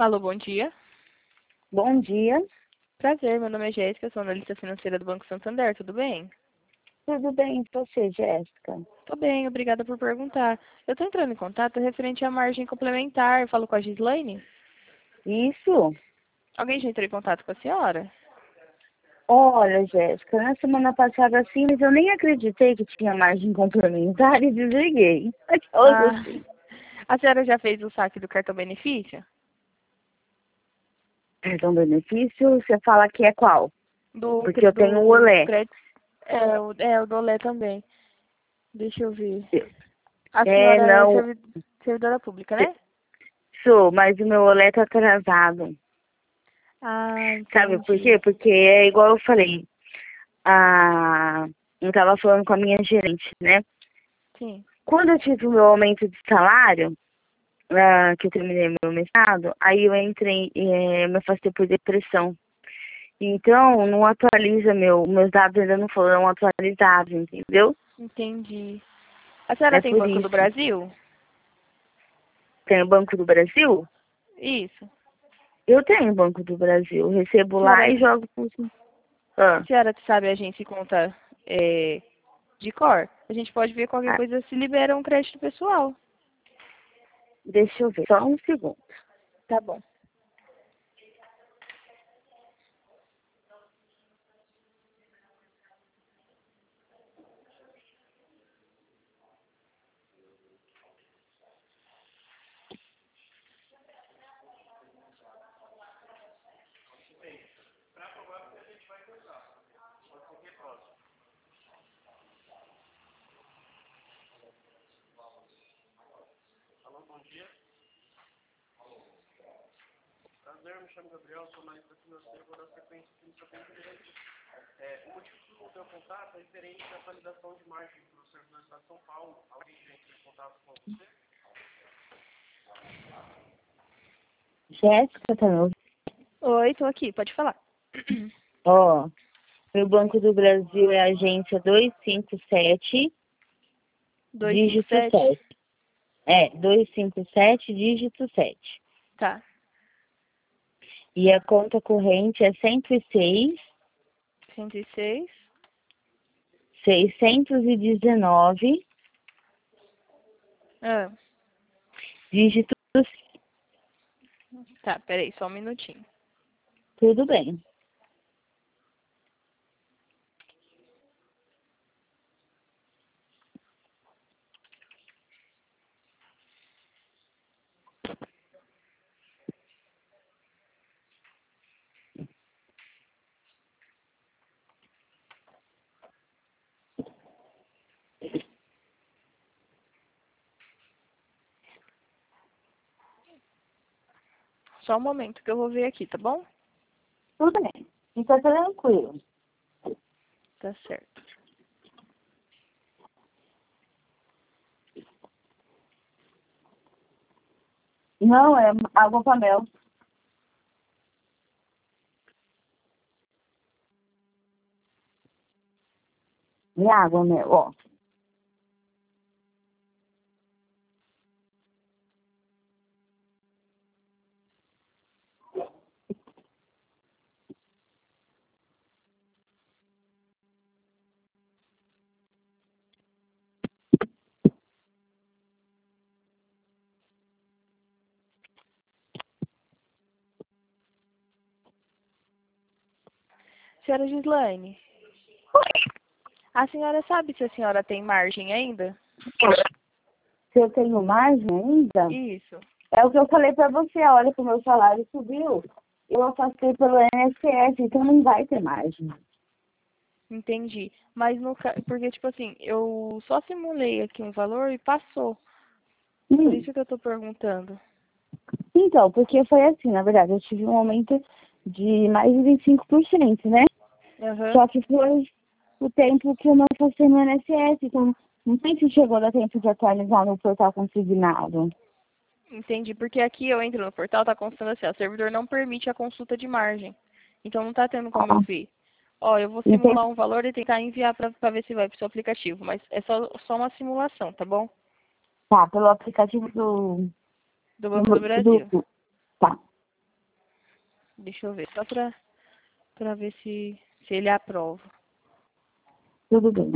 Alô, bom dia. Bom dia, Prazer, meu nome é Jéssica, sou analista financeira do Banco Santander, tudo bem? tudo bem com você, Jéssica? Tô bem, obrigada por perguntar. Eu tô entrando em contato referente à margem complementar, eu falo com a Gislaine. Isso? Alguém já entrou em contato com a senhora? Olha, Jéssica, na semana passada sim, mas eu nem acreditei que tinha margem complementar e desliguei. Aquelas Ah, assim. a senhora já fez o saque do cartão benefício? Cartão benefício, você fala que é qual? Do, Porque cre- eu tenho o do Olé. crédito, o do Olé também. Deixa eu ver. A É, senhora é não, servidora pública, né? sou, mas o meu Olé tá atrasado. Ah, Sabe por quê? entendi. Porque é igual eu falei, eu tava falando com a minha gerente, né? Sim, Quando eu tive o meu aumento de salário, que eu terminei meu mestrado, aí eu entrei, me afastei por depressão. Então, não atualiza meus dados ainda não foram atualizados, entendeu? entendi. A senhora É tem por Banco do isso. Brasil? Tem o Banco do Brasil? Isso. Eu tenho o Banco do Brasil. Eu recebo lá Senhora, e jogo por... Ah, senhora sabe a agência e conta de cor? A gente pode ver qualquer ah, coisa se libera um crédito pessoal. deixa eu ver. Só um segundo. Tá bom. Jéssica, tá me ouvindo? Oi, tô aqui, pode falar. Ó, meu Banco do Brasil é a agência 257, dígito 257? 7. É, 257, dígito 7. Tá. E a conta corrente é 106, 106. 619, Ah, dígitos, tá, peraí, só um minutinho. tudo bem. Só um momento que eu vou ver aqui, tá bom? Tudo bem. Fica tranquilo. Tá certo. Não, é água com mel. E água, mel, ó. Senhora Gislaine, a senhora sabe se a senhora tem margem ainda? Se eu tenho margem ainda, Isso. é o que eu falei pra você, olha que o meu salário subiu. Eu afastei pelo INSS, então não vai ter margem. Entendi. Mas porque, tipo assim, eu só simulei aqui um valor e passou. Por Hum. isso que eu tô perguntando. Então, porque foi assim, na verdade, eu tive um aumento de mais de 25%, né? Aham. Só que foi o tempo que eu não passei no INSS, então não sei se chegou a dar tempo de atualizar no portal consignado. Entendi. Porque aqui eu entro no portal, tá constando assim, ó, o servidor não permite a consulta de margem. Então não tá tendo como eu Ó, ver. Ó, eu vou então, simular um valor e tentar enviar pra ver se vai pro seu aplicativo. Mas é só uma simulação, tá bom? tá, pelo aplicativo do, Do do, Banco do do, Brasil. do- tá. Deixa eu ver, só pra ver se ele aprova. Tudo bem.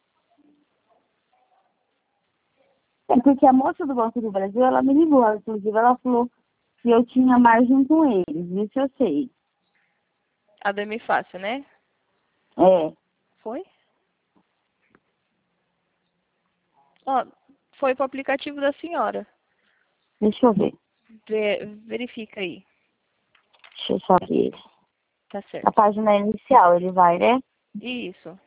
É porque a moça do Banco do Brasil, ela me ligou, inclusive ela falou que eu tinha margem com eles, isso eu sei. A do MFácil, né? É, Foi? Ó, foi pro aplicativo da senhora. deixa eu ver. Verifica aí. Deixa eu só ver. Tá A certo. página inicial, ele vai, né? Isso.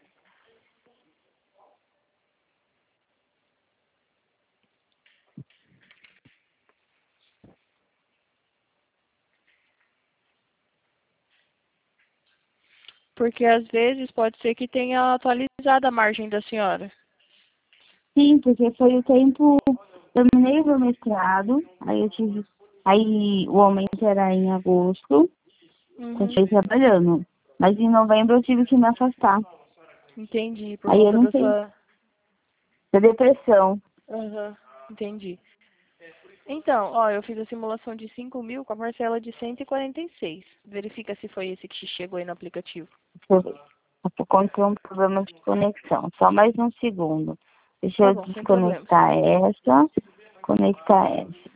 Porque às vezes pode ser que tenha atualizado a margem da senhora. Sim, porque foi o tempo. Terminei o meu mestrado, aí eu tive. Aí o aumento era em agosto, Uhum. continuei trabalhando. Mas em novembro eu tive que me afastar. Entendi. Por Aí eu conta não da sei, sua. da depressão. Aham. Entendi. Então, ó, eu fiz a simulação de 5.000 com a parcela de 146. Verifica se foi esse que chegou aí no aplicativo. Deixa eu ver. Encontrei um problema de conexão. Só mais um segundo. Deixa Tá eu bom, sem problemas. desconectar essa. Conectar essa.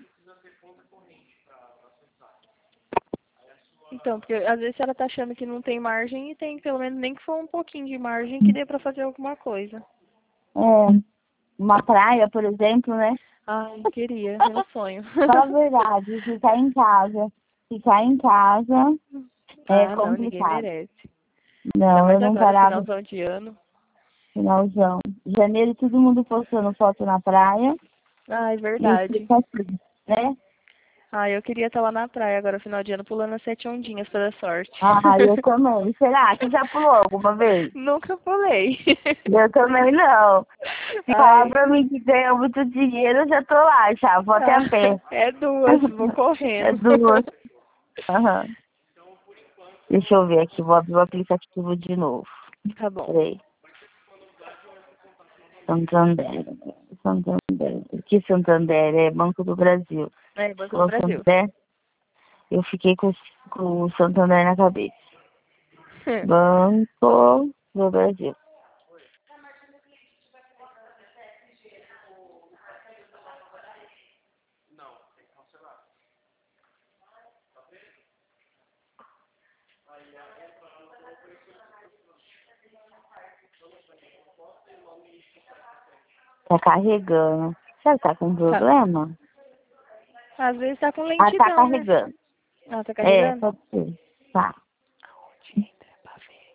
Então, porque às vezes ela tá achando que não tem margem e tem pelo menos nem que for um pouquinho de margem que dê pra fazer alguma coisa. É, uma praia, por exemplo, né? Ai, queria, meu sonho. Fala a verdade, ficar em casa. Ficar em casa é Ah, não, ninguém complicado. merece. Ainda Não, eu mais não agora, parava finalzão de ano. finalzão. Janeiro, todo mundo postando foto na praia. Ai, E eu verdade. fico assim, né? Ah, eu queria estar lá na praia agora, final de ano, pulando as 7 ondinhas pra dar sorte. Ah, eu também. Será que já pulou alguma vez? Nunca pulei. Eu também não. Se falar Ai, pra mim que ganha muito dinheiro, eu já tô lá, já. Vou até a ah, pé. é duas, vou É correndo. duas. Aham. Deixa eu ver aqui, vou abrir o aplicativo de novo. Tá bom. Peraí. Santander. Santander. Que Santander? É Banco do Brasil. É, Banco do Falou Brasil. Santander? Eu fiquei com o Santander na cabeça. Banco do Brasil. Tá carregando. Será que tá com Tá. problema? Às vezes tá com Ah, tá lentidão, né? carregando. Ah, tá É, carregando? pode ser. Tá. Onde entra pra ver?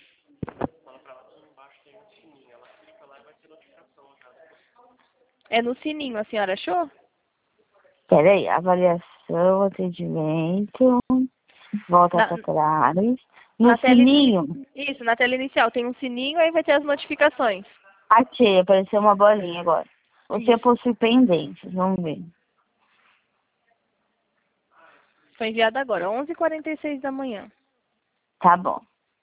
É no sininho, a senhora achou? Peraí, avaliação, atendimento, volta Na, para trás. No na tela, sininho, isso, na tela inicial tem um sininho, aí vai ter as notificações. achei, apareceu uma bolinha agora. Você Isso. possui pendências, vamos ver. Foi enviado agora, 11h46 da manhã. Tá bom.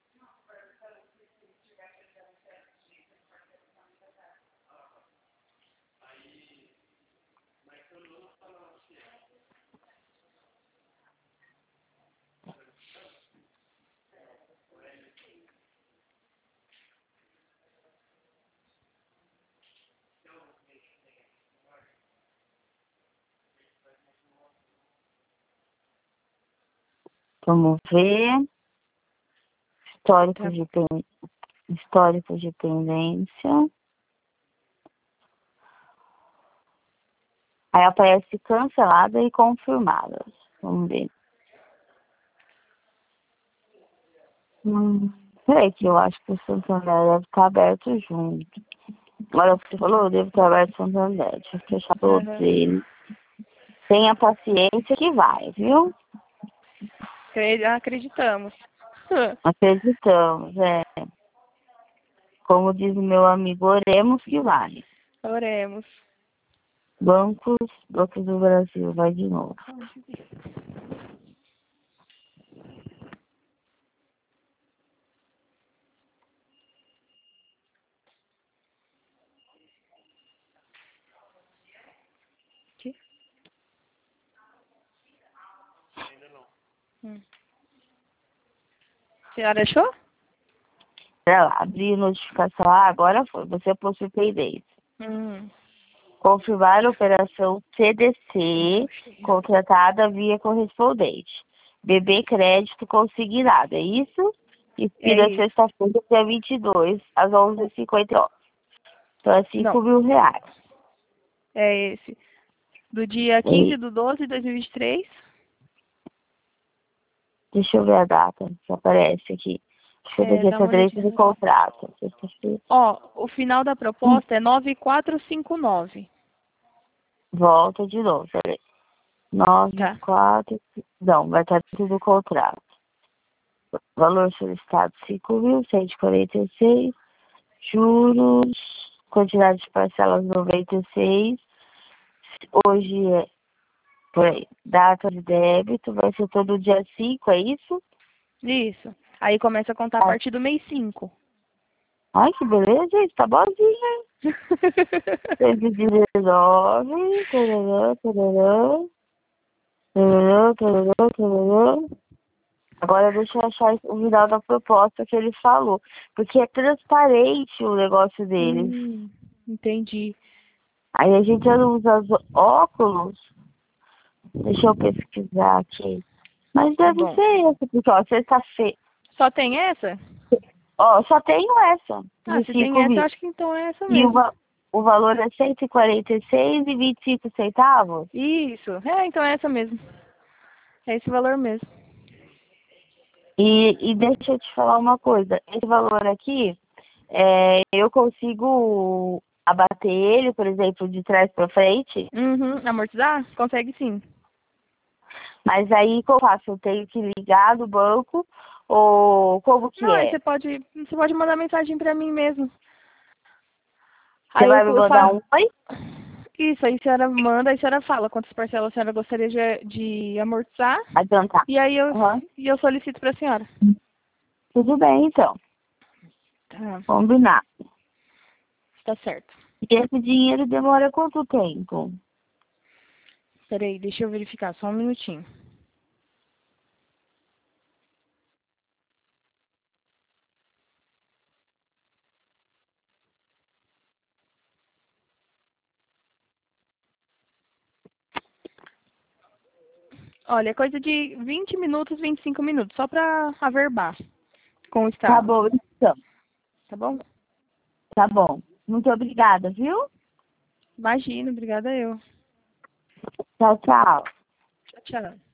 Vamos ver. Histórico Tá. de, histórico de pendência. Aí aparece cancelada e confirmada. Vamos ver. Peraí que eu acho que o Santander deve estar aberto junto. Agora que você falou, eu devo estar aberto o Santander. Deixa eu fechar todos Uhum. eles. Tenha paciência que vai, viu? Acreditamos. Acreditamos, é. Como diz o meu amigo, oremos que vai. Oremos. Bancos do Brasil, vai de novo. Aqui. Hum. A senhora achou? Pera lá, abri notificação. Ah, agora foi. Você possui Payday. Confirmar a operação CDC contratada via correspondente. BB crédito consignado, é isso? Expira isso. sexta-feira, dia 22, às 11h59. Então é 5 mil reais. É esse. Do dia 15/12/2023. Deixa eu ver a data que aparece aqui. Deixa eu ver aqui Dá essa uma direita olhadinha. do contrato. Sexta-feira. Ó, o final da proposta é 9459. Volta de novo, peraí. 9, Tá. 4... Não, vai estar tudo no contrato. Valor solicitado 5.146. Juros, quantidade de parcelas 96. Hoje é, por aí, data de débito, vai ser todo dia 5, é isso? Isso. Aí começa a contar a partir do mês 5. Ai, que beleza, gente, tá bonzinho, hein? 119, tarará, tarará, tarará, tarará, tarará. Agora deixa eu achar o final da proposta que ele falou. Porque é transparente o negócio deles. Entendi. Aí a gente usa os óculos. Deixa eu pesquisar aqui. Mas deve Bom. ser essa, porque ó, sexta-feira. Só tem essa? Ó, só tenho essa. De Se 5 tem essa, eu mil. acho que então é essa E mesmo. o valor é 146,25 centavos. Isso. Então é essa mesmo. É esse valor mesmo. E deixa eu te falar uma coisa. Esse valor aqui, eu consigo abater ele, por exemplo, de trás para frente. Amortizar? Consegue sim. Mas aí, como eu faço? Eu tenho que ligar no banco ou como que Não, aí é? você pode mandar mensagem pra mim mesmo. Você Aí vai me eu mandar falo. um oi? Isso, aí a senhora manda, aí a senhora fala quantas parcelas a senhora gostaria de amortizar. Adiantar. E aí Uhum. eu solicito pra senhora. Tudo bem, então. Tá, Combinar. tá certo. E esse dinheiro demora quanto tempo? Peraí, deixa eu verificar, só um minutinho. Olha, é coisa de 20 minutos, 25 minutos, só pra averbar com o Tá Estado. bom, então. Tá bom? Tá bom. Muito obrigada, viu? Imagina, obrigada eu. Tchau, tchau. Tchau, tchau.